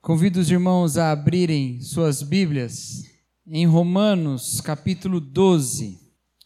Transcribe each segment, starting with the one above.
Convido os irmãos a abrirem suas Bíblias em Romanos, capítulo 12.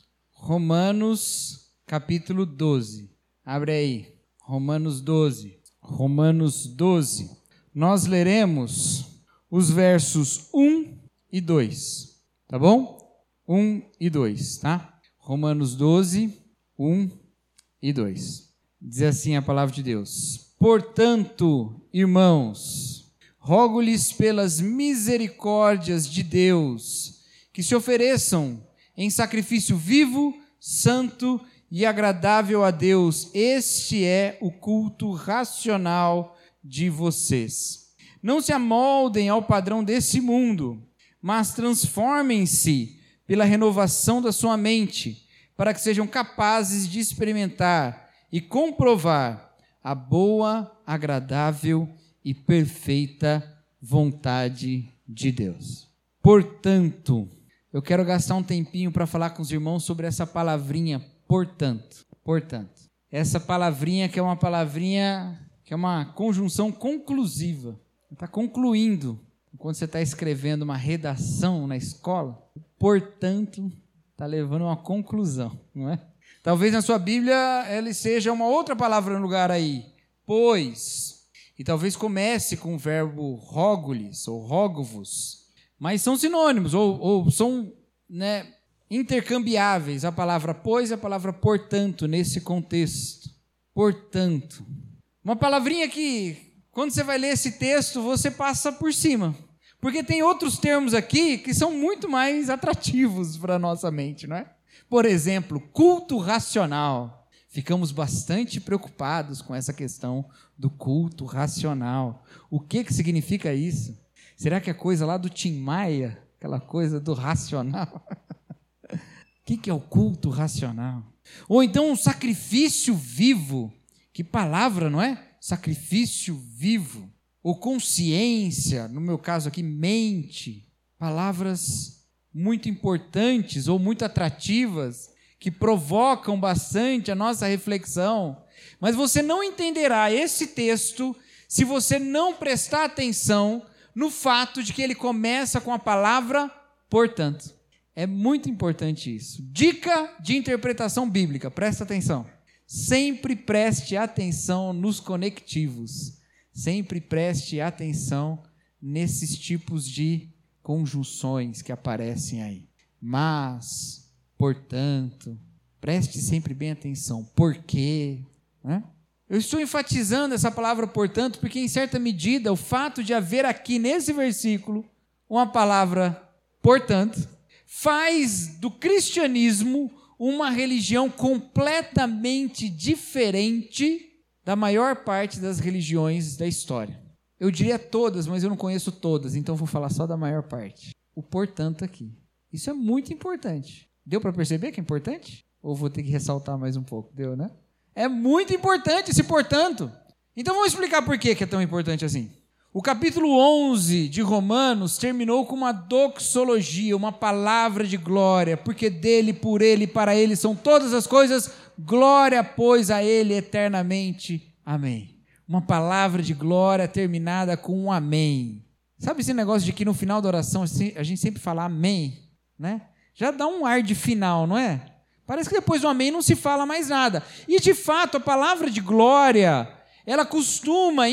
Romanos, capítulo 12. Abre aí, Romanos 12. Romanos 12. Nós leremos os versos 1 e 2, tá bom? 1 e 2, tá? Romanos 12, 1 e 2. Diz assim a palavra de Deus: Portanto, irmãos, rogo-lhes pelas misericórdias de Deus, que se ofereçam em sacrifício vivo, santo e agradável a Deus. Este é o culto racional de vocês. Não se amoldem ao padrão desse mundo, mas transformem-se pela renovação da sua mente, para que sejam capazes de experimentar e comprovar a boa, agradável e perfeita vontade de Deus. Portanto, eu quero gastar um tempinho para falar com os irmãos sobre essa palavrinha, portanto. Essa palavrinha que é uma palavrinha, que é uma conjunção conclusiva. Está concluindo. Quando você está escrevendo uma redação na escola, portanto, está levando a uma conclusão, não é? Talvez na sua Bíblia ele seja uma outra palavra no lugar aí, pois. E talvez comece com o verbo rogo-lhes ou rogo-vos, mas são sinônimos ou são, intercambiáveis, a palavra pois e a palavra portanto nesse contexto. Portanto, uma palavrinha que quando você vai ler esse texto você passa por cima, porque tem outros termos aqui que são muito mais atrativos para a nossa mente, não é? Por exemplo, culto racional. Ficamos bastante preocupados com essa questão do culto racional. O que significa isso? Será que é coisa lá do Tim Maia? Aquela coisa do racional? O que é o culto racional? Ou então um sacrifício vivo. Que palavra, não é? Sacrifício vivo. Ou consciência, no meu caso aqui, mente. Palavras muito importantes ou muito atrativas, que provocam bastante a nossa reflexão, mas você não entenderá esse texto se você não prestar atenção no fato de que ele começa com a palavra portanto. É muito importante isso. Dica de interpretação bíblica, presta atenção. Sempre preste atenção nos conectivos, sempre preste atenção nesses tipos de conjunções que aparecem aí. Mas, portanto, preste sempre bem atenção. Por quê? Eu estou enfatizando essa palavra portanto, porque em certa medida o fato de haver aqui nesse versículo uma palavra portanto faz do cristianismo uma religião completamente diferente da maior parte das religiões da história. Eu diria todas, mas eu não conheço todas, então vou falar só da maior parte. O portanto aqui. Isso é muito importante. Deu para perceber que é importante? Ou vou ter que ressaltar mais um pouco? Deu, né? É muito importante esse portanto. Então vamos explicar por que é tão importante assim. O capítulo 11 de Romanos terminou com uma doxologia, uma palavra de glória, porque dele, por ele e para ele são todas as coisas, glória, pois, a ele eternamente. Amém. Uma palavra de glória terminada com um amém. Sabe esse negócio de que no final da oração a gente sempre fala amém, né? Já dá um ar de final, não é? Parece que depois do amém não se fala mais nada. E, de fato, a palavra de glória, ela costuma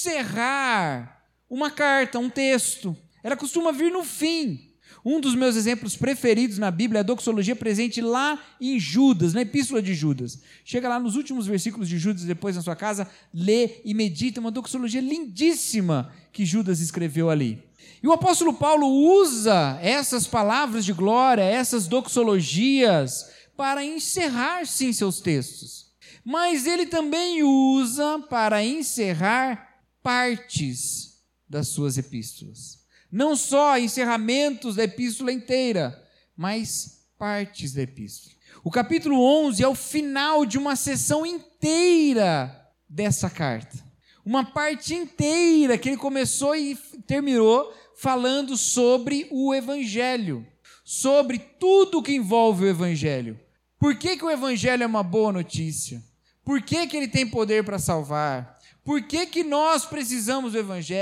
encerrar uma carta, um texto. Ela costuma vir no fim. Um dos meus exemplos preferidos na Bíblia é a doxologia presente lá em Judas, na Epístola de Judas. Chega lá nos últimos versículos de Judas, depois na sua casa, lê e medita. Uma doxologia lindíssima que Judas escreveu ali. E o apóstolo Paulo usa essas palavras de glória, essas doxologias, para encerrar, sim, seus textos. Mas ele também usa para encerrar partes das suas epístolas. Não só encerramentos da epístola inteira, mas partes da epístola. O capítulo 11 é o final de uma sessão inteira dessa carta. Uma parte inteira que ele começou e terminou falando sobre o Evangelho, sobre tudo que envolve o Evangelho. Por que o Evangelho é uma boa notícia? Por que ele tem poder para salvar? Por que nós precisamos do Evangelho?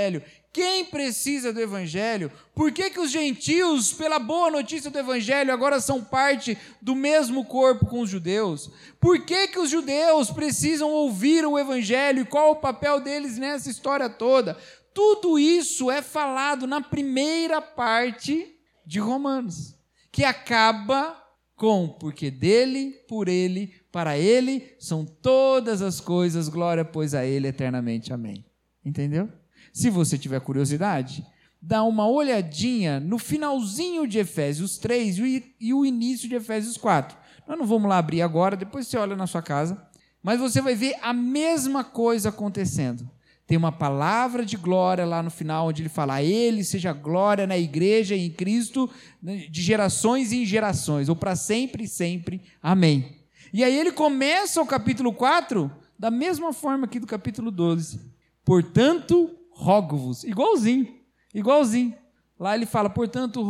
Quem precisa do Evangelho? Por que os gentios, pela boa notícia do Evangelho, agora são parte do mesmo corpo com os judeus? Por que os judeus precisam ouvir o Evangelho e qual o papel deles nessa história toda? Tudo isso é falado na primeira parte de Romanos, que acaba com: porque dele, por ele, para ele são todas as coisas, glória pois a ele eternamente. Amém. Entendeu? Se você tiver curiosidade, dá uma olhadinha no finalzinho de Efésios 3 e o início de Efésios 4. Nós não vamos lá abrir agora, depois você olha na sua casa, mas você vai ver a mesma coisa acontecendo. Tem uma palavra de glória lá no final, onde ele fala: a ele seja glória na igreja e em Cristo, de gerações em gerações, ou para sempre e sempre. Amém. E aí ele começa o capítulo 4 da mesma forma aqui do capítulo 12. Portanto, rogo-vos. Igualzinho. Lá ele fala: portanto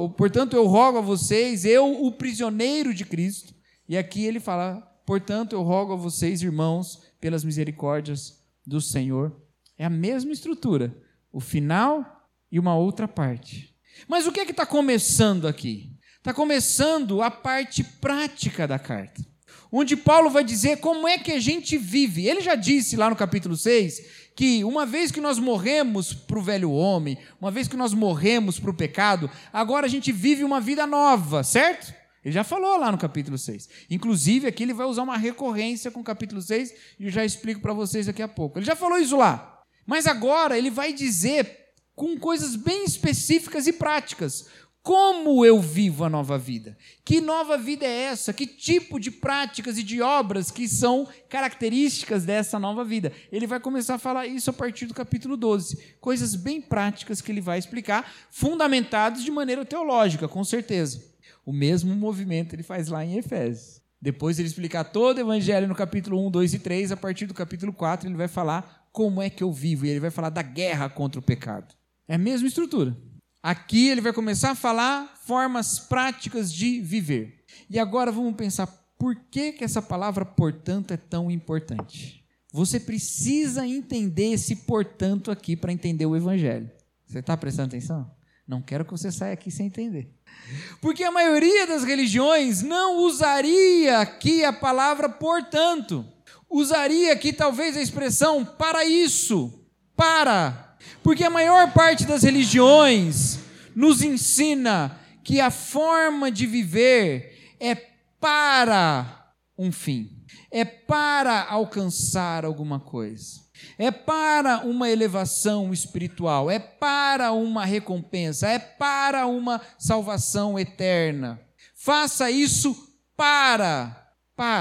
eu rogo a vocês, eu, o prisioneiro de Cristo. E aqui ele fala: portanto eu rogo a vocês, irmãos, pelas misericórdias do Senhor. É a mesma estrutura, o final e uma outra parte. Mas o que é que está começando aqui? Está começando a parte prática da carta, onde Paulo vai dizer como é que a gente vive. Ele já disse lá no capítulo 6 que uma vez que nós morremos para o velho homem, uma vez que nós morremos para o pecado, agora a gente vive uma vida nova, certo? Ele já falou lá no capítulo 6. Inclusive, aqui ele vai usar uma recorrência com o capítulo 6, e eu já explico para vocês daqui a pouco. Ele já falou isso lá. Mas agora ele vai dizer, com coisas bem específicas e práticas, como eu vivo a nova vida. Que nova vida é essa? Que tipo de práticas e de obras que são características dessa nova vida? Ele vai começar a falar isso a partir do capítulo 12. Coisas bem práticas que ele vai explicar, fundamentadas de maneira teológica, com certeza. O mesmo movimento ele faz lá em Efésios. Depois ele explicar todo o Evangelho no capítulo 1, 2 e 3, a partir do capítulo 4 ele vai falar como é que eu vivo, e ele vai falar da guerra contra o pecado. É a mesma estrutura. Aqui ele vai começar a falar formas práticas de viver. E agora vamos pensar, por que essa palavra portanto é tão importante? Você precisa entender esse portanto aqui para entender o Evangelho. Você está prestando atenção? Não quero que você saia aqui sem entender. Porque a maioria das religiões não usaria aqui a palavra portanto. Usaria aqui talvez a expressão para isso, para. Porque a maior parte das religiões nos ensina que a forma de viver é para um fim, é para alcançar alguma coisa, é para uma elevação espiritual, é para uma recompensa, é para uma salvação eterna. Faça isso para.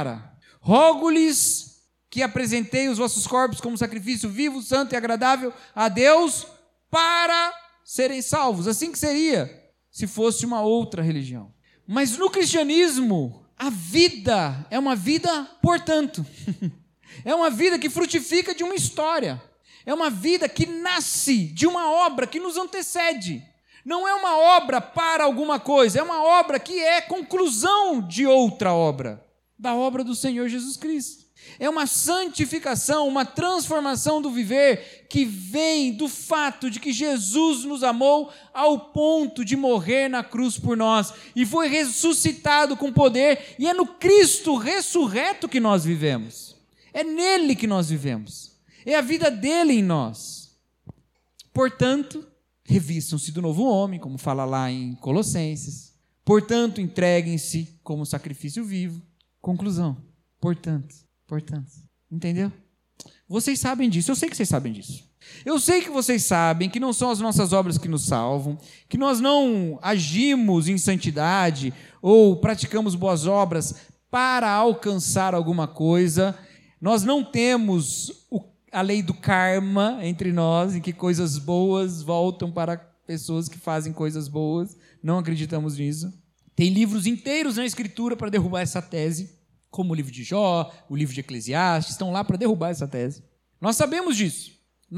Rogo-lhes que apresentei os vossos corpos como sacrifício vivo, santo e agradável a Deus, para serem salvos. Assim que seria se fosse uma outra religião. Mas no cristianismo, a vida é uma vida, portanto. É uma vida que frutifica de uma história. É uma vida que nasce de uma obra que nos antecede. Não é uma obra para alguma coisa, é uma obra que é conclusão de outra obra, da obra do Senhor Jesus Cristo. É uma santificação, uma transformação do viver que vem do fato de que Jesus nos amou ao ponto de morrer na cruz por nós e foi ressuscitado com poder, e é no Cristo ressurreto que nós vivemos. É nele que nós vivemos. É a vida dele em nós. Portanto, revistam-se do novo homem, como fala lá em Colossenses. Portanto, entreguem-se como sacrifício vivo. Conclusão. Portanto. Entendeu? Vocês sabem disso, eu sei que vocês sabem disso. Eu sei que vocês sabem que não são as nossas obras que nos salvam, que nós não agimos em santidade ou praticamos boas obras para alcançar alguma coisa. Nós não temos a lei do karma entre nós, em que coisas boas voltam para pessoas que fazem coisas boas. Não acreditamos nisso. Tem livros inteiros na Escritura para derrubar essa tese, como o livro de Jó, o livro de Eclesiastes, estão lá para derrubar essa tese. Nós sabemos disso.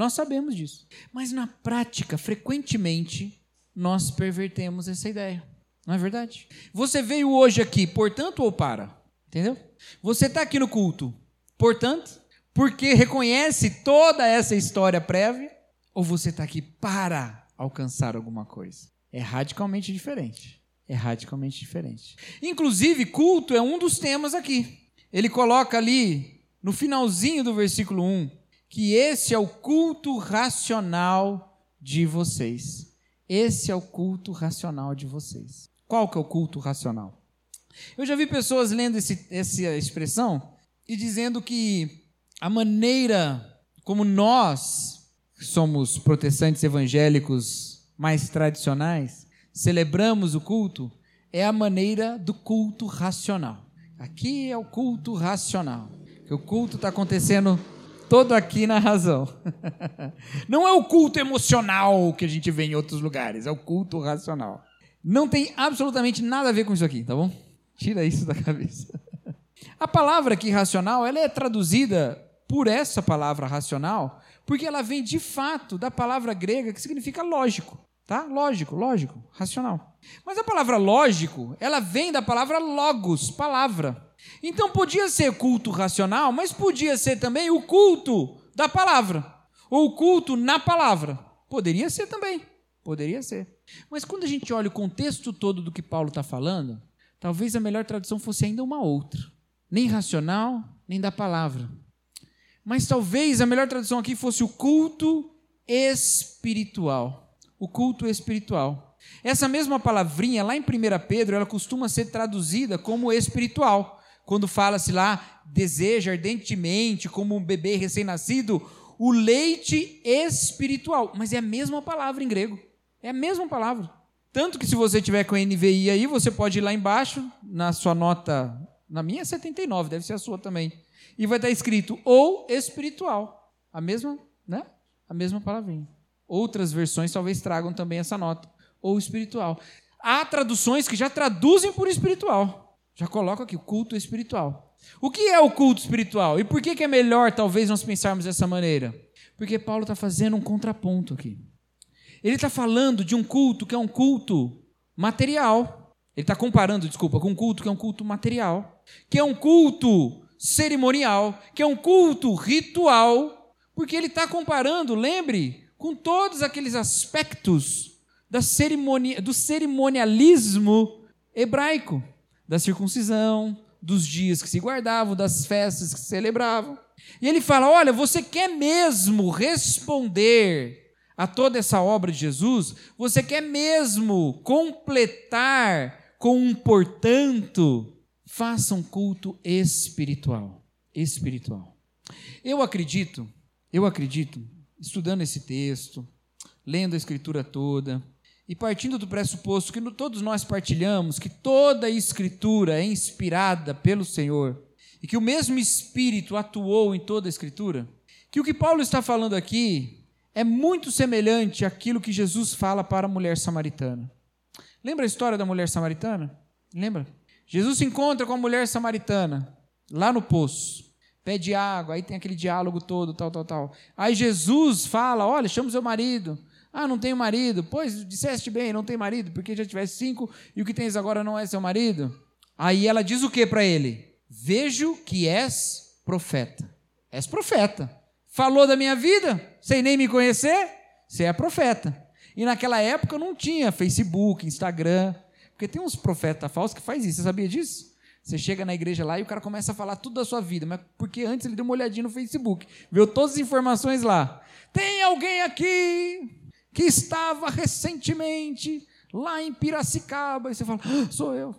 Mas na prática, frequentemente, nós pervertemos essa ideia. Não é verdade? Você veio hoje aqui, portanto ou para? Entendeu? Você está aqui no culto, portanto, porque reconhece toda essa história prévia, ou você está aqui para alcançar alguma coisa? É radicalmente diferente. É radicalmente diferente. Inclusive, culto é um dos temas aqui. Ele coloca ali, no finalzinho do versículo 1, que esse é o culto racional de vocês. Esse é o culto racional de vocês. Qual que é o culto racional? Eu já vi pessoas lendo essa expressão e dizendo que a maneira como nós, que somos protestantes evangélicos mais tradicionais, celebramos o culto, é a maneira do culto racional. Aqui é o culto racional, que o culto está acontecendo todo aqui na razão. Não é o culto emocional que a gente vê em outros lugares, é o culto racional. Não tem absolutamente nada a ver com isso aqui, tá bom? Tira isso da cabeça. A palavra aqui, racional, ela é traduzida por essa palavra racional, porque ela vem de fato da palavra grega que significa lógico, tá? Lógico, racional. Mas a palavra lógico, ela vem da palavra logos, palavra. Então podia ser culto racional, mas podia ser também o culto da palavra, ou o culto na palavra. Poderia ser também, poderia ser. Mas quando a gente olha o contexto todo do que Paulo está falando, talvez a melhor tradução fosse ainda uma outra. Nem racional, nem da palavra. Mas talvez a melhor tradução aqui fosse o culto espiritual. O culto espiritual. Essa mesma palavrinha, lá em 1 Pedro, ela costuma ser traduzida como espiritual. Quando fala-se lá, deseja ardentemente, como um bebê recém-nascido, o leite espiritual. Mas é a mesma palavra em grego. É a mesma palavra. Tanto que se você tiver com a NVI aí, você pode ir lá embaixo, na sua nota, na minha é 79, deve ser a sua também. E vai estar escrito ou espiritual. A mesma, né? A mesma palavrinha. Outras versões talvez tragam também essa nota. Ou espiritual. Há traduções que já traduzem por espiritual. Já colocam aqui, o culto espiritual. O que é o culto espiritual? E por que é melhor, talvez, nós pensarmos dessa maneira? Porque Paulo está fazendo um contraponto aqui. Ele está falando de um culto que é um culto material. Ele está comparando, com um culto que é um culto material. Que é um culto cerimonial. Que é um culto ritual. Porque ele está comparando, lembre, com todos aqueles aspectos do cerimonialismo hebraico. Da circuncisão, dos dias que se guardavam, das festas que se celebravam. E ele fala, olha, você quer mesmo responder a toda essa obra de Jesus? Você quer mesmo completar com um portanto? Faça um culto espiritual. Espiritual. Eu acredito, estudando esse texto, lendo a Escritura toda, e partindo do pressuposto que todos nós partilhamos que toda a Escritura é inspirada pelo Senhor e que o mesmo Espírito atuou em toda a Escritura, que o que Paulo está falando aqui é muito semelhante àquilo que Jesus fala para a mulher samaritana. Lembra a história da mulher samaritana? Lembra? Jesus se encontra com a mulher samaritana lá no poço, pede água, aí tem aquele diálogo todo, tal. Aí Jesus fala, olha, chama o seu marido. Ah, não tenho marido. Pois, disseste bem, não tem marido, porque já tivesse 5 e o que tens agora não é seu marido. Aí ela diz o que para ele? Vejo que és profeta. És profeta. Falou da minha vida, sem nem me conhecer? Você é profeta. E naquela época não tinha Facebook, Instagram, porque tem uns profetas falsos que faz isso. Você sabia disso? Você chega na igreja lá e o cara começa a falar tudo da sua vida, mas porque antes ele deu uma olhadinha no Facebook, viu todas as informações lá. Tem alguém aqui que estava recentemente lá em Piracicaba, e você fala, sou eu.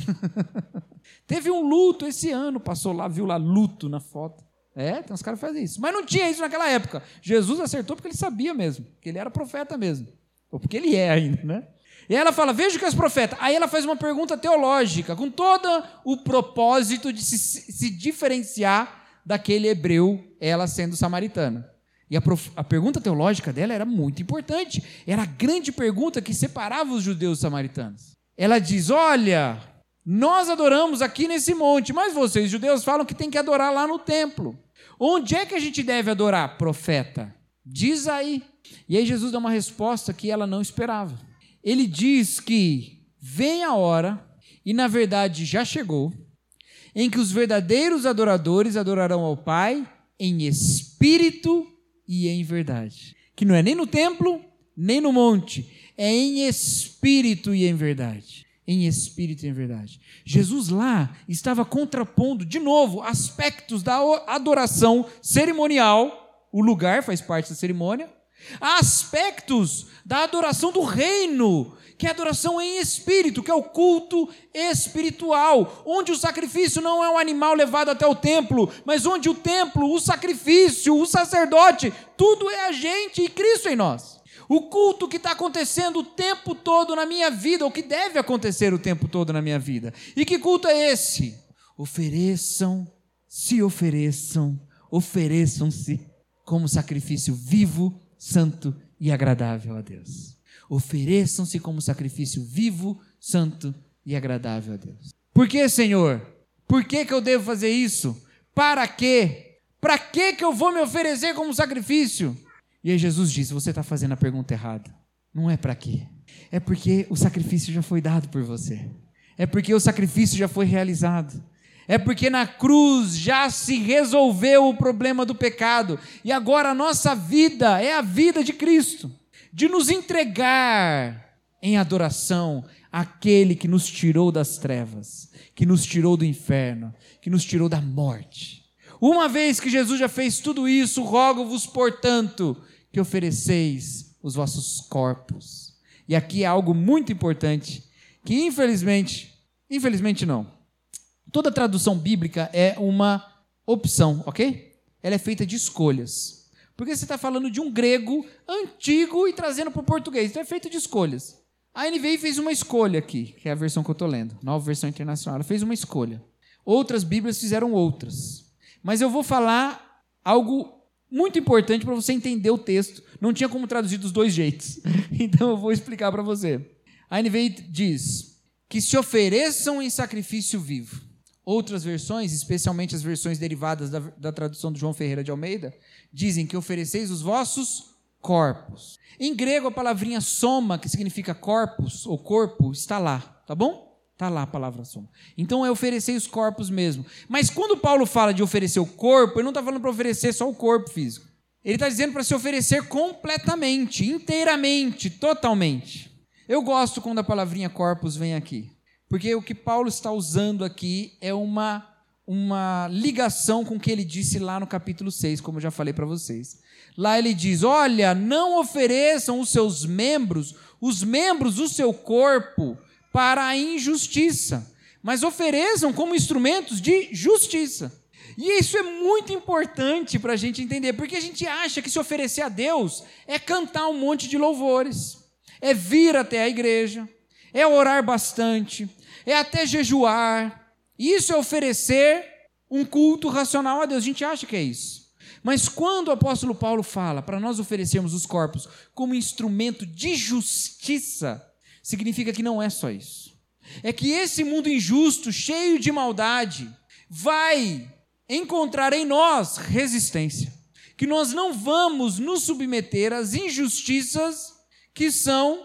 Teve um luto esse ano, passou lá, viu lá luto na foto. Tem uns caras que fazem isso. Mas não tinha isso naquela época. Jesus acertou porque ele sabia mesmo, que ele era profeta mesmo. Ou porque ele é ainda, né? E aí ela fala, vejo que és profeta. Aí ela faz uma pergunta teológica, com todo o propósito de se diferenciar daquele hebreu, ela sendo samaritana. E a pergunta teológica dela era muito importante. Era a grande pergunta que separava os judeus dos samaritanos. Ela diz, olha, nós adoramos aqui nesse monte, mas vocês, judeus, falam que tem que adorar lá no templo. Onde é que a gente deve adorar, profeta? Diz aí. E aí Jesus dá uma resposta que ela não esperava. Ele diz que vem a hora, e na verdade já chegou, em que os verdadeiros adoradores adorarão ao Pai em espírito e em verdade. que não é nem no templo, nem no monte, é em espírito e em verdade. Em espírito e em verdade. Jesus lá estava contrapondo, de novo, aspectos da adoração cerimonial, o lugar faz parte da cerimônia, aspectos da adoração do reino, que é a adoração em espírito, que é o culto espiritual, onde o sacrifício não é um animal levado até o templo, mas onde o templo, o sacrifício, o sacerdote, tudo é a gente e Cristo em nós. O culto que está acontecendo o tempo todo na minha vida, o que deve acontecer o tempo todo na minha vida. E que culto é esse? Ofereçam-se como sacrifício vivo, santo e agradável a Deus. Ofereçam-se como sacrifício vivo, santo e agradável a Deus. Por que, Senhor? Por que eu devo fazer isso? Para quê? Para que eu vou me oferecer como sacrifício? E aí Jesus disse, você está fazendo a pergunta errada. Não é para quê. É porque o sacrifício já foi dado por você. É porque o sacrifício já foi realizado. É porque na cruz já se resolveu o problema do pecado. E agora a nossa vida é a vida de Cristo. De nos entregar em adoração àquele que nos tirou das trevas, que nos tirou do inferno, que nos tirou da morte. Uma vez que Jesus já fez tudo isso, rogo-vos, portanto, que ofereceis os vossos corpos. E aqui é algo muito importante, que infelizmente não. Toda tradução bíblica é uma opção, ok? Ela é feita de escolhas. Porque você está falando de um grego antigo e trazendo para o português. Então é feito de escolhas. A NVI fez uma escolha aqui, que é a versão que eu estou lendo, nova versão internacional. Ela fez uma escolha. Outras Bíblias fizeram outras. Mas eu vou falar algo muito importante para você entender o texto. Não tinha como traduzir dos dois jeitos. Então eu vou explicar para você. A NVI diz que se ofereçam em sacrifício vivo. Outras versões, especialmente as versões derivadas da tradução do João Ferreira de Almeida, dizem que ofereceis os vossos corpos. Em grego, a palavrinha soma, que significa corpus ou corpo, está lá, tá bom? Está lá a palavra soma. Então é oferecer os corpos mesmo. Mas quando Paulo fala de oferecer o corpo, ele não está falando para oferecer só o corpo físico. Ele está dizendo para se oferecer completamente, inteiramente, totalmente. Eu gosto quando a palavrinha corpus vem aqui. Porque o que Paulo está usando aqui é uma ligação com o que ele disse lá no capítulo 6, como eu já falei para vocês. Lá ele diz, olha, não ofereçam os seus membros, os membros do seu corpo, para a injustiça, mas ofereçam como instrumentos de justiça. E isso é muito importante para a gente entender, porque a gente acha que se oferecer a Deus é cantar um monte de louvores, é vir até a igreja, é orar bastante, é até jejuar. Isso é oferecer um culto racional a Deus. A gente acha que é isso. Mas quando o apóstolo Paulo fala para nós oferecermos os corpos como instrumento de justiça, significa que não é só isso. É que esse mundo injusto, cheio de maldade, vai encontrar em nós resistência. Que nós não vamos nos submeter às injustiças que são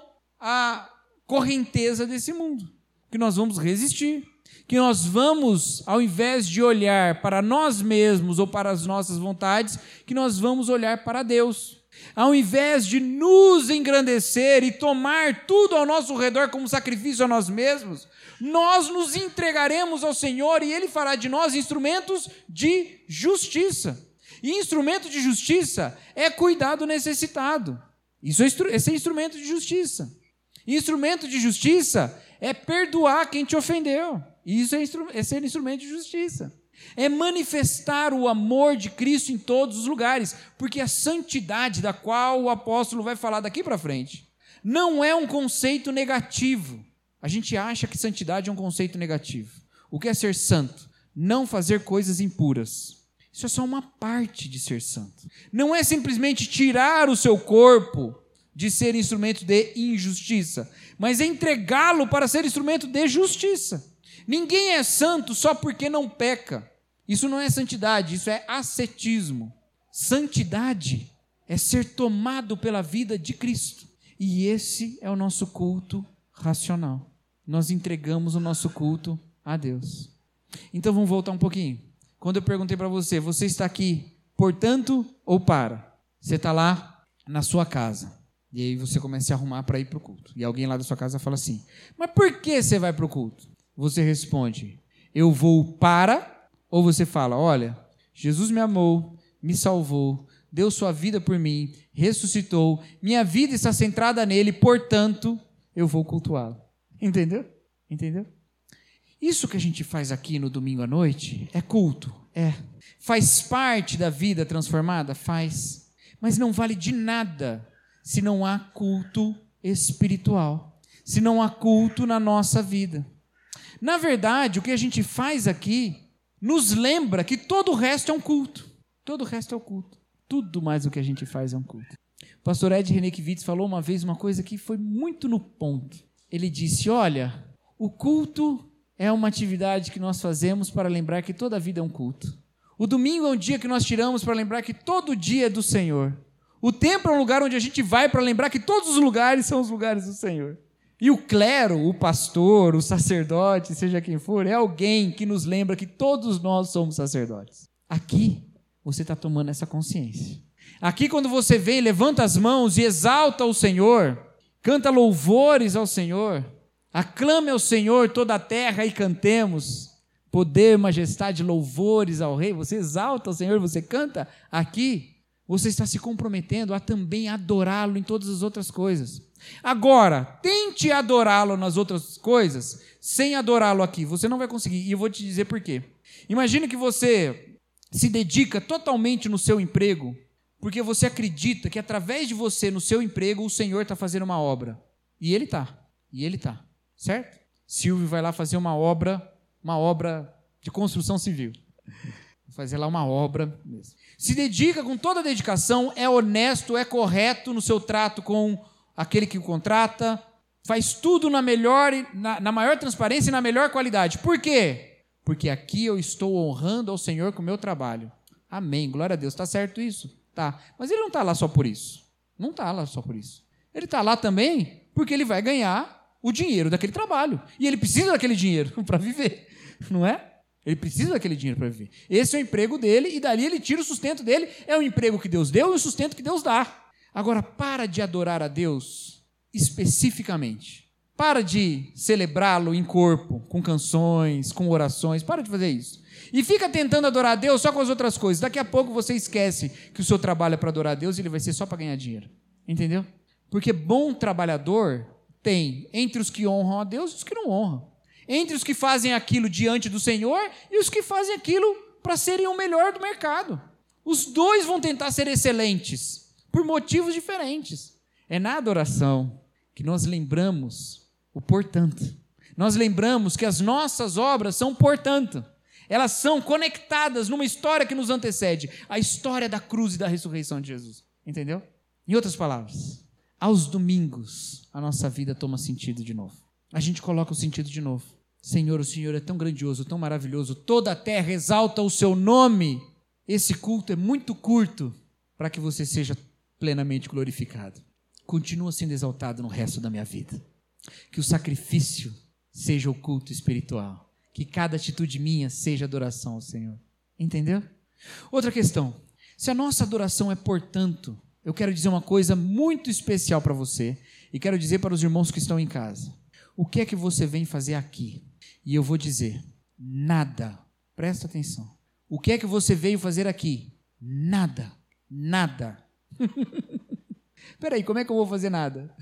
a correnteza desse mundo. Que nós vamos resistir. Que nós vamos, ao invés de olhar para nós mesmos ou para as nossas vontades, que nós vamos olhar para Deus. Ao invés de nos engrandecer e tomar tudo ao nosso redor como sacrifício a nós mesmos, nós nos entregaremos ao Senhor e Ele fará de nós instrumentos de justiça. E instrumento de justiça é cuidar do necessitado. Esse é instrumento de justiça. Instrumento de justiça é perdoar quem te ofendeu. Isso é ser instrumento de justiça. É manifestar o amor de Cristo em todos os lugares, porque a santidade da qual o apóstolo vai falar daqui para frente não é um conceito negativo. A gente acha que santidade é um conceito negativo. O que é ser santo? Não fazer coisas impuras. Isso é só uma parte de ser santo. Não é simplesmente tirar o seu corpo de ser instrumento de injustiça, mas é entregá-lo para ser instrumento de justiça. Ninguém é santo só porque não peca. Isso não é santidade, isso é ascetismo. Santidade é ser tomado pela vida de Cristo. E esse é o nosso culto racional. Nós entregamos o nosso culto a Deus. Então vamos voltar um pouquinho. Quando eu perguntei para você, você está aqui, portanto ou para? Você está lá, na sua casa. E aí você começa a se arrumar para ir para o culto. E alguém lá da sua casa fala assim, mas por que você vai para o culto? Você responde, eu vou para... Ou você fala, olha, Jesus me amou, me salvou, deu sua vida por mim, ressuscitou, minha vida está centrada nele, portanto, eu vou cultuá-lo. Entendeu? Entendeu? Isso que a gente faz aqui no domingo à noite é culto, é. Faz parte da vida transformada? Faz. Mas não vale de nada se não há culto espiritual, se não há culto na nossa vida. Na verdade, o que a gente faz aqui nos lembra que todo o resto é um culto. Todo o resto é um culto. Tudo mais o que a gente faz é um culto. O pastor Ed Renekiewicz falou uma vez uma coisa que foi muito no ponto. Ele disse, olha, o culto é uma atividade que nós fazemos para lembrar que toda a vida é um culto. O domingo é um dia que nós tiramos para lembrar que todo dia é do Senhor. O templo é um lugar onde a gente vai para lembrar que todos os lugares são os lugares do Senhor. E o clero, o pastor, o sacerdote, seja quem for, é alguém que nos lembra que todos nós somos sacerdotes. Aqui, você está tomando essa consciência. Aqui, quando você vem, levanta as mãos e exalta o Senhor, canta louvores ao Senhor, aclame ao Senhor toda a terra e cantemos, poder, majestade, louvores ao Rei. Você exalta o Senhor, você canta aqui. Você está se comprometendo a também adorá-lo em todas as outras coisas. Agora, tente adorá-lo nas outras coisas, sem adorá-lo aqui. Você não vai conseguir, e eu vou te dizer por quê. Imagine que você se dedica totalmente no seu emprego, porque você acredita que através de você, no seu emprego, o Senhor está fazendo uma obra. E Ele está, certo? Silvio vai lá fazer uma obra de construção civil. Fazer lá uma obra mesmo. Se dedica com toda a dedicação, é honesto, é correto no seu trato com aquele que o contrata, faz tudo na maior transparência e na melhor qualidade. Por quê? Porque aqui eu estou honrando ao Senhor com o meu trabalho. Amém, glória a Deus. Está certo isso? Tá. Mas ele não está lá só por isso. Não está lá só por isso. Ele está lá também porque ele vai ganhar o dinheiro daquele trabalho. E ele precisa daquele dinheiro para viver, não é? Ele precisa daquele dinheiro para viver. Esse é o emprego dele e dali ele tira o sustento dele. É o emprego que Deus deu e o sustento que Deus dá. Agora, para de adorar a Deus especificamente. Para de celebrá-lo em corpo, com canções, com orações. Para de fazer isso. E fica tentando adorar a Deus só com as outras coisas. Daqui a pouco você esquece que o seu trabalho é para adorar a Deus e ele vai ser só para ganhar dinheiro. Entendeu? Porque bom trabalhador tem entre os que honram a Deus e os que não honram. Entre os que fazem aquilo diante do Senhor e os que fazem aquilo para serem o melhor do mercado. Os dois vão tentar ser excelentes, por motivos diferentes. É na adoração que nós lembramos o portanto. Nós lembramos que as nossas obras são portanto. Elas são conectadas numa história que nos antecede, a história da cruz e da ressurreição de Jesus. Entendeu? Em outras palavras, aos domingos a nossa vida toma sentido de novo. A gente coloca o sentido de novo. Senhor, o Senhor é tão grandioso, tão maravilhoso, toda a terra exalta o seu nome. Esse culto é muito curto para que você seja plenamente glorificado. Continua sendo exaltado no resto da minha vida. Que o sacrifício seja o culto espiritual. Que cada atitude minha seja adoração ao Senhor. Entendeu? Outra questão. Se a nossa adoração é, portanto, eu quero dizer uma coisa muito especial para você e quero dizer para os irmãos que estão em casa. O que é que você vem fazer aqui? E eu vou dizer, nada. Presta atenção. O que é que você veio fazer aqui? Nada. Nada. Peraí, como é que eu vou fazer nada?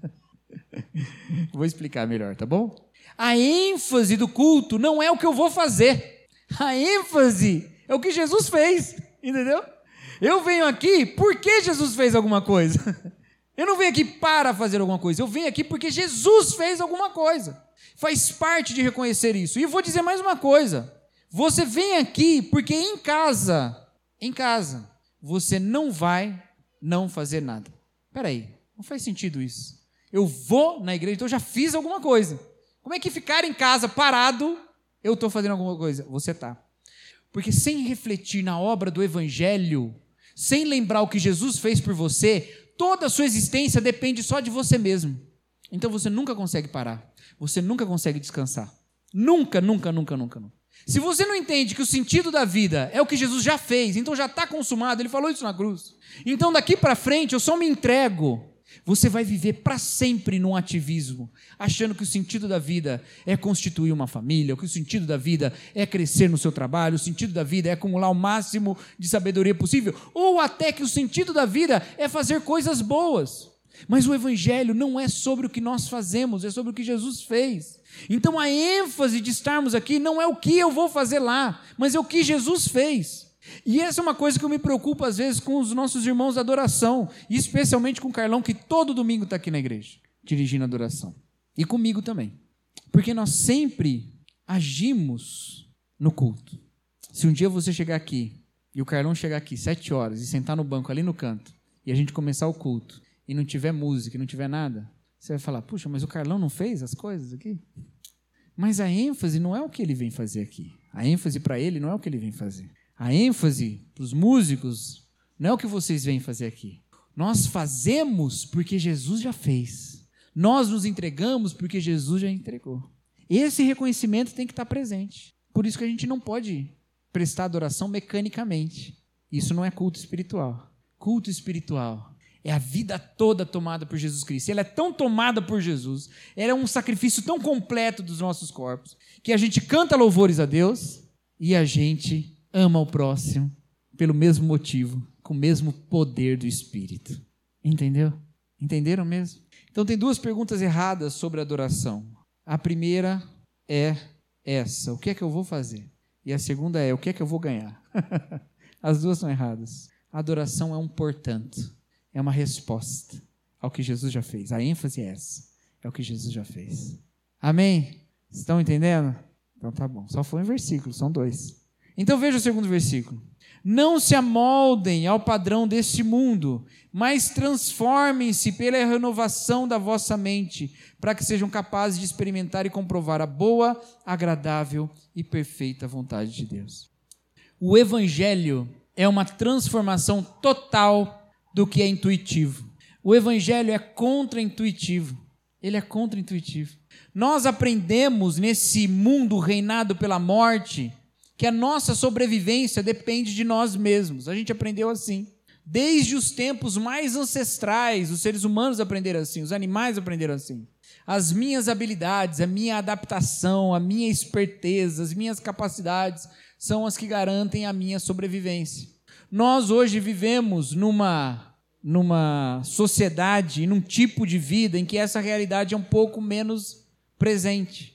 Vou explicar melhor, tá bom? A ênfase do culto não é o que eu vou fazer. A ênfase é o que Jesus fez, entendeu? Eu venho aqui porque Jesus fez alguma coisa. Eu não venho aqui para fazer alguma coisa, eu venho aqui porque Jesus fez alguma coisa. Faz parte de reconhecer isso. E eu vou dizer mais uma coisa. Você vem aqui porque em casa, você não vai não fazer nada. Espera aí, não faz sentido isso. Eu vou na igreja, então eu já fiz alguma coisa. Como é que ficar em casa parado, eu estou fazendo alguma coisa? Você está. Porque sem refletir na obra do Evangelho, sem lembrar o que Jesus fez por você, toda a sua existência depende só de você mesmo. Então você nunca consegue parar. Você nunca consegue descansar. Nunca. Se você não entende que o sentido da vida é o que Jesus já fez, então já está consumado, ele falou isso na cruz. Então daqui para frente eu só me entrego. Você vai viver para sempre num ativismo, achando que o sentido da vida é constituir uma família, que o sentido da vida é crescer no seu trabalho, o sentido da vida é acumular o máximo de sabedoria possível, ou até que o sentido da vida é fazer coisas boas. Mas o evangelho não é sobre o que nós fazemos, é sobre o que Jesus fez. Então a ênfase de estarmos aqui não é o que eu vou fazer lá, mas é o que Jesus fez. E essa é uma coisa que eu me preocupo às vezes com os nossos irmãos da adoração, e especialmente com o Carlão, que todo domingo está aqui na igreja, dirigindo a adoração. E comigo também. Porque nós sempre agimos no culto. Se um dia você chegar aqui, e o Carlão chegar aqui 7 horas, e sentar no banco ali no canto, e a gente começar o culto, e não tiver música, e não tiver nada, você vai falar, puxa, mas o Carlão não fez as coisas aqui? Mas a ênfase não é o que ele vem fazer aqui. A ênfase para ele não é o que ele vem fazer. A ênfase para os músicos não é o que vocês vêm fazer aqui. Nós fazemos porque Jesus já fez. Nós nos entregamos porque Jesus já entregou. Esse reconhecimento tem que estar presente. Por isso que a gente não pode prestar adoração mecanicamente. Isso não é culto espiritual. Culto espiritual é a vida toda tomada por Jesus Cristo. Ela é tão tomada por Jesus, ela é um sacrifício tão completo dos nossos corpos, que a gente canta louvores a Deus e a gente ama o próximo pelo mesmo motivo, com o mesmo poder do Espírito. Entendeu? Entenderam mesmo? Então tem 2 perguntas erradas sobre adoração. A primeira é essa: o que é que eu vou fazer? E a segunda é: o que é que eu vou ganhar? As 2 são erradas. A adoração é um portanto, é uma resposta ao que Jesus já fez. A ênfase é essa, é o que Jesus já fez. Amém? Estão entendendo? Então tá bom, só foi um versículo, são 2. Então veja o segundo versículo. Não se amoldem ao padrão deste mundo, mas transformem-se pela renovação da vossa mente, para que sejam capazes de experimentar e comprovar a boa, agradável e perfeita vontade de Deus. O evangelho é uma transformação total do que é intuitivo. O evangelho é contra-intuitivo. Ele é contra-intuitivo. Nós aprendemos nesse mundo reinado pela morte que a nossa sobrevivência depende de nós mesmos. A gente aprendeu assim. Desde os tempos mais ancestrais, os seres humanos aprenderam assim, os animais aprenderam assim. As minhas habilidades, a minha adaptação, a minha esperteza, as minhas capacidades são as que garantem a minha sobrevivência. Nós hoje vivemos numa sociedade, num tipo de vida em que essa realidade é um pouco menos presente.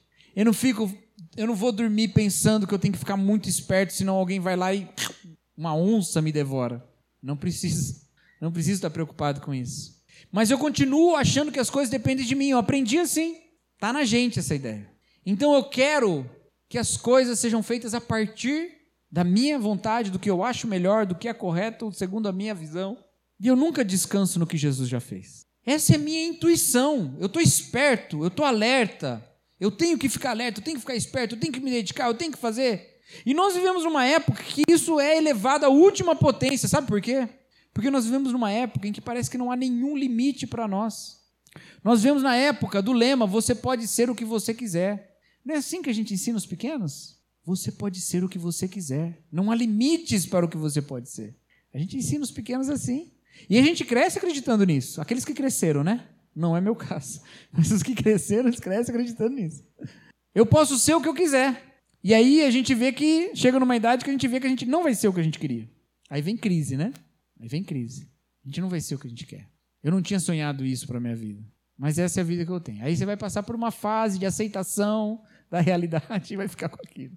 Eu não vou dormir pensando que eu tenho que ficar muito esperto, senão alguém vai lá e uma onça me devora. Não preciso estar preocupado com isso. Mas eu continuo achando que as coisas dependem de mim. Eu aprendi assim. Está na gente essa ideia. Então eu quero que as coisas sejam feitas a partir da minha vontade, do que eu acho melhor, do que é correto, segundo a minha visão. E eu nunca descanso no que Jesus já fez. Essa é a minha intuição. Eu estou esperto, eu estou alerta. Eu tenho que ficar alerta, eu tenho que ficar esperto, eu tenho que me dedicar, eu tenho que fazer. E nós vivemos numa época que isso é elevado à última potência. Sabe por quê? Porque nós vivemos numa época em que parece que não há nenhum limite para nós. Nós vivemos na época do lema: você pode ser o que você quiser. Não é assim que a gente ensina os pequenos? Você pode ser o que você quiser. Não há limites para o que você pode ser. A gente ensina os pequenos assim. E a gente cresce acreditando nisso. Aqueles que cresceram, né? Não é meu caso. Mas os que cresceram, eles crescem acreditando nisso. Eu posso ser o que eu quiser. E aí a gente vê que chega numa idade que a gente vê que a gente não vai ser o que a gente queria. Aí vem crise, né? Aí vem crise. A gente não vai ser o que a gente quer. Eu não tinha sonhado isso para a minha vida. Mas essa é a vida que eu tenho. Aí você vai passar por uma fase de aceitação da realidade e vai ficar com aquilo.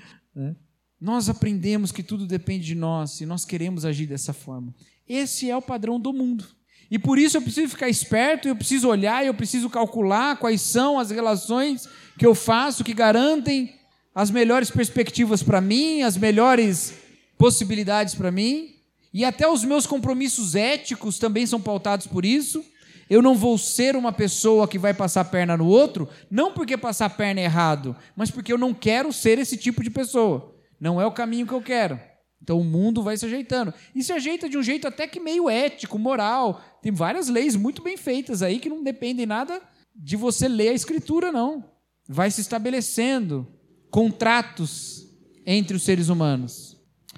Nós aprendemos que tudo depende de nós e nós queremos agir dessa forma. Esse é o padrão do mundo. E por isso eu preciso ficar esperto, eu preciso olhar, eu preciso calcular quais são as relações que eu faço que garantem as melhores perspectivas para mim, as melhores possibilidades para mim. E até os meus compromissos éticos também são pautados por isso. Eu não vou ser uma pessoa que vai passar a perna no outro, não porque passar a perna é errado, mas porque eu não quero ser esse tipo de pessoa. Não é o caminho que eu quero. Então o mundo vai se ajeitando. E se ajeita de um jeito até que meio ético, moral. Tem várias leis muito bem feitas aí que não dependem nada de você ler a Escritura, não. Vai se estabelecendo contratos entre os seres humanos.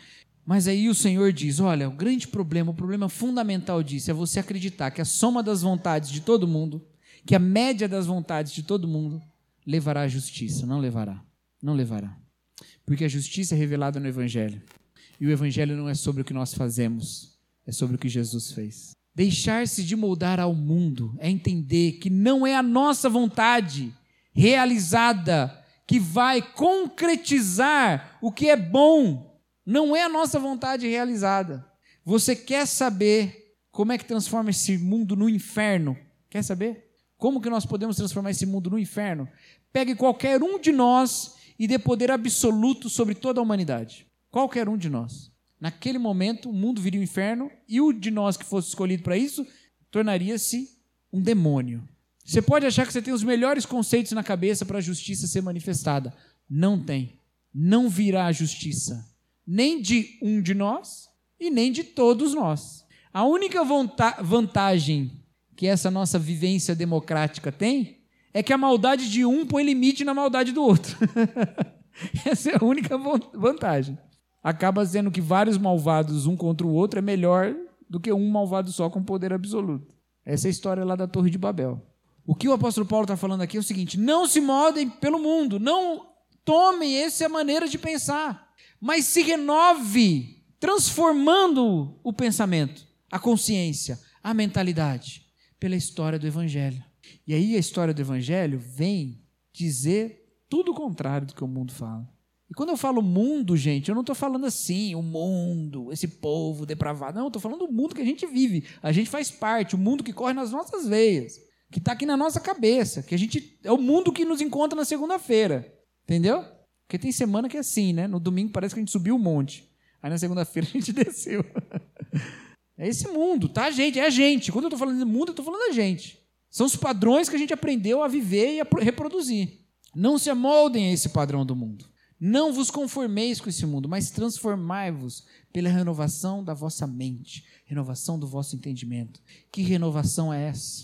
Mas aí o Senhor diz, olha, o grande problema, o problema fundamental disso é você acreditar que a soma das vontades de todo mundo, que a média das vontades de todo mundo levará à justiça. Não levará. Não levará. Porque a justiça é revelada no Evangelho. E o Evangelho não é sobre o que nós fazemos, é sobre o que Jesus fez. Deixar-se de moldar ao mundo é entender que não é a nossa vontade realizada que vai concretizar o que é bom. Não é a nossa vontade realizada. Você quer saber como é que transforma esse mundo no inferno? Quer saber? Como que nós podemos transformar esse mundo no inferno? Pegue qualquer um de nós e dê poder absoluto sobre toda a humanidade. Qualquer um de nós. Naquele momento, o mundo viria um inferno e o de nós que fosse escolhido para isso tornaria-se um demônio. Você pode achar que você tem os melhores conceitos na cabeça para a justiça ser manifestada. Não tem. Não virá a justiça. Nem de um de nós e nem de todos nós. A única vantagem que essa nossa vivência democrática tem é que a maldade de um põe limite na maldade do outro. Essa é a única vantagem. Acaba sendo que vários malvados um contra o outro é melhor do que um malvado só com poder absoluto. Essa é a história lá da Torre de Babel. O que o apóstolo Paulo está falando aqui é o seguinte: não se moldem pelo mundo, não tomem essa maneira de pensar, mas se renove, transformando o pensamento, a consciência, a mentalidade, pela história do Evangelho. E aí a história do Evangelho vem dizer tudo o contrário do que o mundo fala. E quando eu falo mundo, gente, eu não estou falando assim, o mundo, esse povo depravado. Não, eu estou falando do mundo que a gente vive. A gente faz parte, o mundo que corre nas nossas veias, que está aqui na nossa cabeça, que a gente é o mundo que nos encontra na segunda-feira. Entendeu? Porque tem semana que é assim, né? No domingo parece que a gente subiu um monte. Aí na segunda-feira a gente desceu. É esse mundo, tá, gente? É a gente. Quando eu estou falando de mundo, eu estou falando da gente. São os padrões que a gente aprendeu a viver e a reproduzir. Não se amoldem a esse padrão do mundo. Não vos conformeis com esse mundo, mas transformai-vos pela renovação da vossa mente, renovação do vosso entendimento. Que renovação é essa?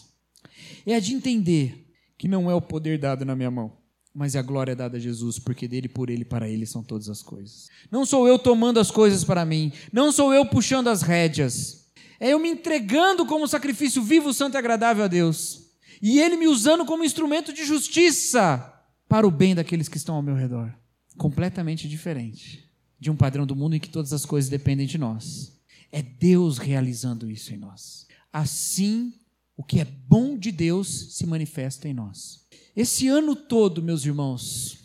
É a de entender que não é o poder dado na minha mão, mas é a glória dada a Jesus, porque dele, por ele e para ele são todas as coisas. Não sou eu tomando as coisas para mim, não sou eu puxando as rédeas, é eu me entregando como sacrifício vivo, santo e agradável a Deus, e ele me usando como instrumento de justiça para o bem daqueles que estão ao meu redor. Completamente diferente de um padrão do mundo em que todas as coisas dependem de nós. É Deus realizando isso em nós. Assim, o que é bom de Deus se manifesta em nós. Esse ano todo, meus irmãos,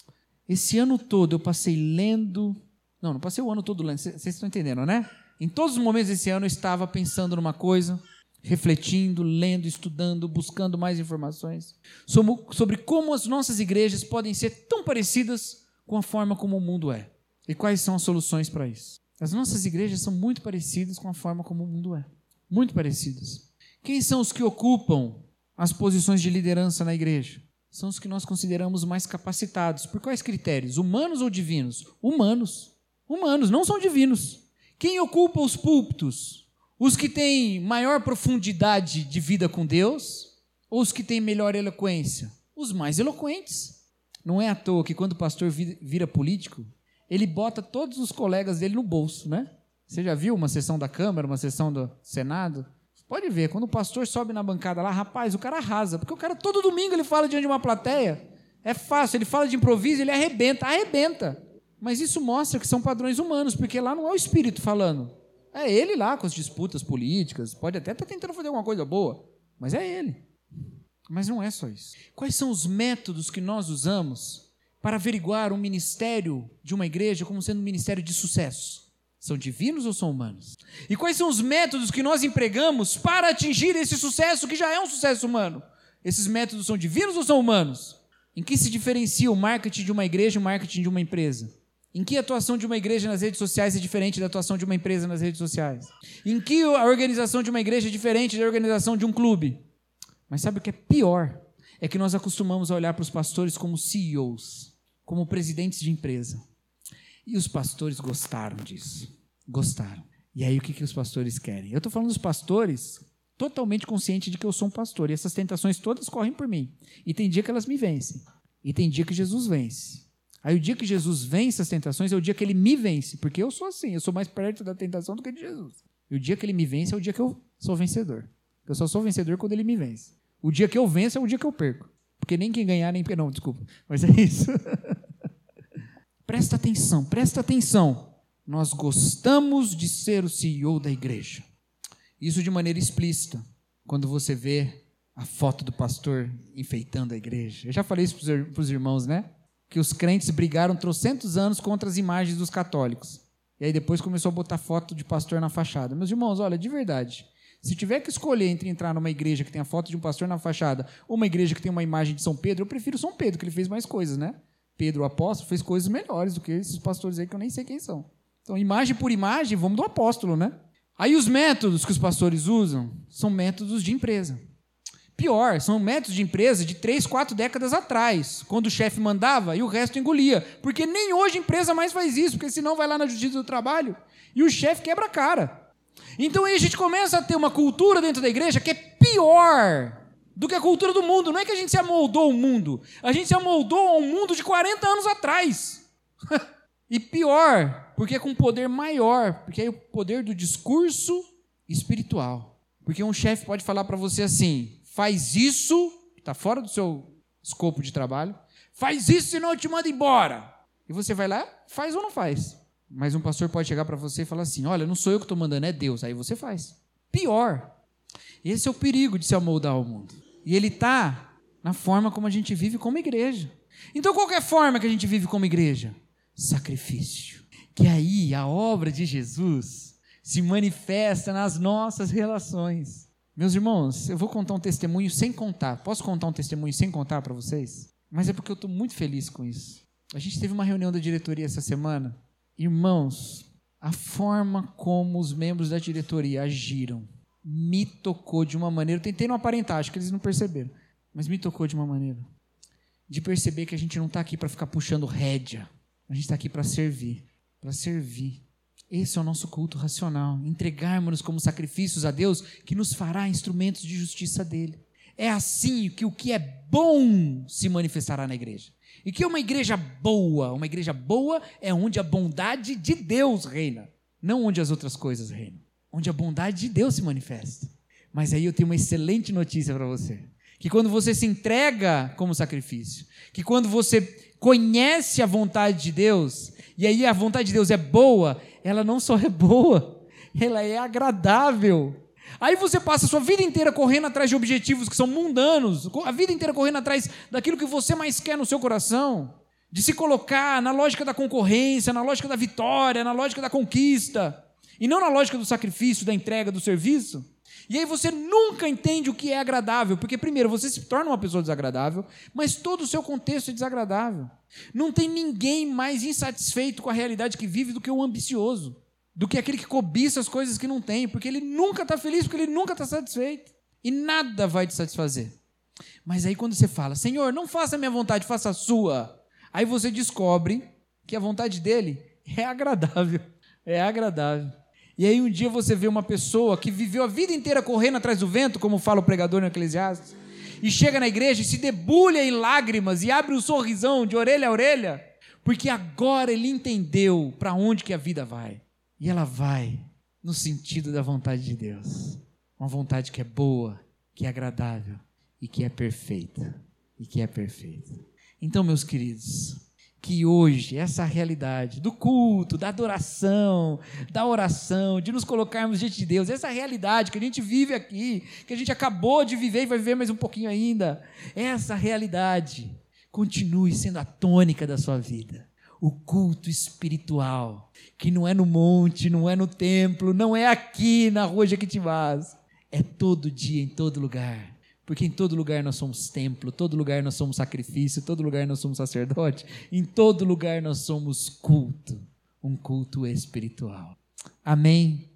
esse ano todo eu passei lendo... Não passei o ano todo lendo, vocês estão entendendo, né? Em todos os momentos desse ano eu estava pensando numa coisa, refletindo, lendo, estudando, buscando mais informações sobre como as nossas igrejas podem ser tão parecidas com a forma como o mundo é. E quais são as soluções para isso? As nossas igrejas são muito parecidas com a forma como o mundo é. Muito parecidas. Quem são os que ocupam as posições de liderança na igreja? São os que nós consideramos mais capacitados. Por quais critérios? Humanos ou divinos? Humanos. Humanos, não são divinos. Quem ocupa os púlpitos? Os que têm maior profundidade de vida com Deus ou os que têm melhor eloquência? Os mais eloquentes. Não é à toa que quando o pastor vira político, ele bota todos os colegas dele no bolso, né? Você já viu uma sessão da Câmara, uma sessão do Senado? Você pode ver, quando o pastor sobe na bancada lá, rapaz, o cara arrasa, porque o cara todo domingo ele fala diante de uma plateia, é fácil, ele fala de improviso, ele arrebenta. Mas isso mostra que são padrões humanos, porque lá não é o Espírito falando, é ele lá com as disputas políticas, pode até estar tentando fazer alguma coisa boa, mas é ele. Mas não é só isso. Quais são os métodos que nós usamos para averiguar um ministério de uma igreja como sendo um ministério de sucesso? São divinos ou são humanos? E quais são os métodos que nós empregamos para atingir esse sucesso que já é um sucesso humano? Esses métodos são divinos ou são humanos? Em que se diferencia o marketing de uma igreja e o marketing de uma empresa? Em que a atuação de uma igreja nas redes sociais é diferente da atuação de uma empresa nas redes sociais? Em que a organização de uma igreja é diferente da organização de um clube? Mas sabe o que é pior? É que nós acostumamos a olhar para os pastores como CEOs, como presidentes de empresa. E os pastores gostaram disso. Gostaram. E aí o que os pastores querem? Eu estou falando dos pastores totalmente conscientes de que eu sou um pastor. E essas tentações todas correm por mim. E tem dia que elas me vencem. E tem dia que Jesus vence. Aí o dia que Jesus vence as tentações é o dia que ele me vence, porque eu sou assim, eu sou mais perto da tentação do que de Jesus. E o dia que ele me vence é o dia que eu sou vencedor. Eu só sou vencedor quando ele me vence. O dia que eu venço é o dia que eu perco. Porque nem quem ganhar, nem... Não, desculpa. Mas é isso. Presta atenção, presta atenção. Nós gostamos de ser o CEO da igreja. Isso de maneira explícita. Quando você vê a foto do pastor enfeitando a igreja. Eu já falei isso para os irmãos, né? Que os crentes brigaram trocentos anos contra as imagens dos católicos. E aí depois começou a botar foto de pastor na fachada. Meus irmãos, olha, de verdade, se tiver que escolher entre entrar numa igreja que tem a foto de um pastor na fachada ou uma igreja que tem uma imagem de São Pedro, eu prefiro São Pedro, que ele fez mais coisas, né? Pedro, o apóstolo, fez coisas melhores do que esses pastores aí que eu nem sei quem são. Então, imagem por imagem, vamos do apóstolo, né? Aí os métodos que os pastores usam são métodos de empresa. Pior, são métodos de empresa de 3, 4 décadas atrás, quando o chefe mandava e o resto engolia. Porque nem hoje a empresa mais faz isso, porque senão vai lá na Justiça do Trabalho e o chefe quebra a cara. Então aí a gente começa a ter uma cultura dentro da igreja que é pior do que a cultura do mundo. Não é que a gente se amoldou ao mundo, a gente se amoldou ao mundo de 40 anos atrás. E pior, porque é com poder maior, porque é o poder do discurso espiritual. Porque um chefe pode falar para você assim: faz isso, está fora do seu escopo de trabalho, faz isso senão eu te mando embora. E você vai lá, faz ou não faz. Mas um pastor pode chegar para você e falar assim: olha, não sou eu que estou mandando, é Deus. Aí você faz. Pior. Esse é o perigo de se amoldar ao mundo. E ele está na forma como a gente vive como igreja. Então qual que é a forma que a gente vive como igreja? Sacrifício. Que aí a obra de Jesus se manifesta nas nossas relações. Meus irmãos, eu vou contar um testemunho sem contar. Posso contar um testemunho sem contar para vocês? Mas é porque eu estou muito feliz com isso. A gente teve uma reunião da diretoria essa semana. Irmãos, a forma como os membros da diretoria agiram me tocou de uma maneira. Eu tentei não aparentar, acho que eles não perceberam. Mas me tocou de uma maneira de perceber que a gente não está aqui para ficar puxando rédea. A gente está aqui para servir. Para servir. Esse é o nosso culto racional, entregarmos-nos como sacrifícios a Deus, que nos fará instrumentos de justiça dele. É assim que o que é bom se manifestará na igreja. E que é uma igreja boa é onde a bondade de Deus reina, não onde as outras coisas reinam, onde a bondade de Deus se manifesta. Mas aí eu tenho uma excelente notícia para você, que quando você se entrega como sacrifício, que quando você conhece a vontade de Deus, e aí a vontade de Deus é boa, ela não só é boa, ela é agradável. Aí você passa a sua vida inteira correndo atrás de objetivos que são mundanos, a vida inteira correndo atrás daquilo que você mais quer no seu coração, de se colocar na lógica da concorrência, na lógica da vitória, na lógica da conquista, e não na lógica do sacrifício, da entrega, do serviço. E aí você nunca entende o que é agradável, porque primeiro você se torna uma pessoa desagradável, mas todo o seu contexto é desagradável. Não tem ninguém mais insatisfeito com a realidade que vive do que o ambicioso, do que aquele que cobiça as coisas que não tem, porque ele nunca está feliz, porque ele nunca está satisfeito. E nada vai te satisfazer. Mas aí quando você fala: Senhor, não faça a minha vontade, faça a sua. Aí você descobre que a vontade dele é agradável. É agradável. E aí um dia você vê uma pessoa que viveu a vida inteira correndo atrás do vento, como fala o pregador no Eclesiastes, e chega na igreja e se debulha em lágrimas e abre um sorrisão de orelha a orelha, porque agora ele entendeu para onde que a vida vai. E ela vai no sentido da vontade de Deus. Uma vontade que é boa, que é agradável e que é perfeita. E que é perfeita. Então, meus queridos, que hoje essa realidade do culto, da adoração, da oração, de nos colocarmos diante de Deus, essa realidade que a gente vive aqui, que a gente acabou de viver e vai viver mais um pouquinho ainda, essa realidade continue sendo a tônica da sua vida. O culto espiritual, que não é no monte, não é no templo, não é aqui na rua Jequitibás, é todo dia, em todo lugar. Porque em todo lugar nós somos templo, todo lugar nós somos sacrifício, todo lugar nós somos sacerdote, em todo lugar nós somos culto, um culto espiritual. Amém?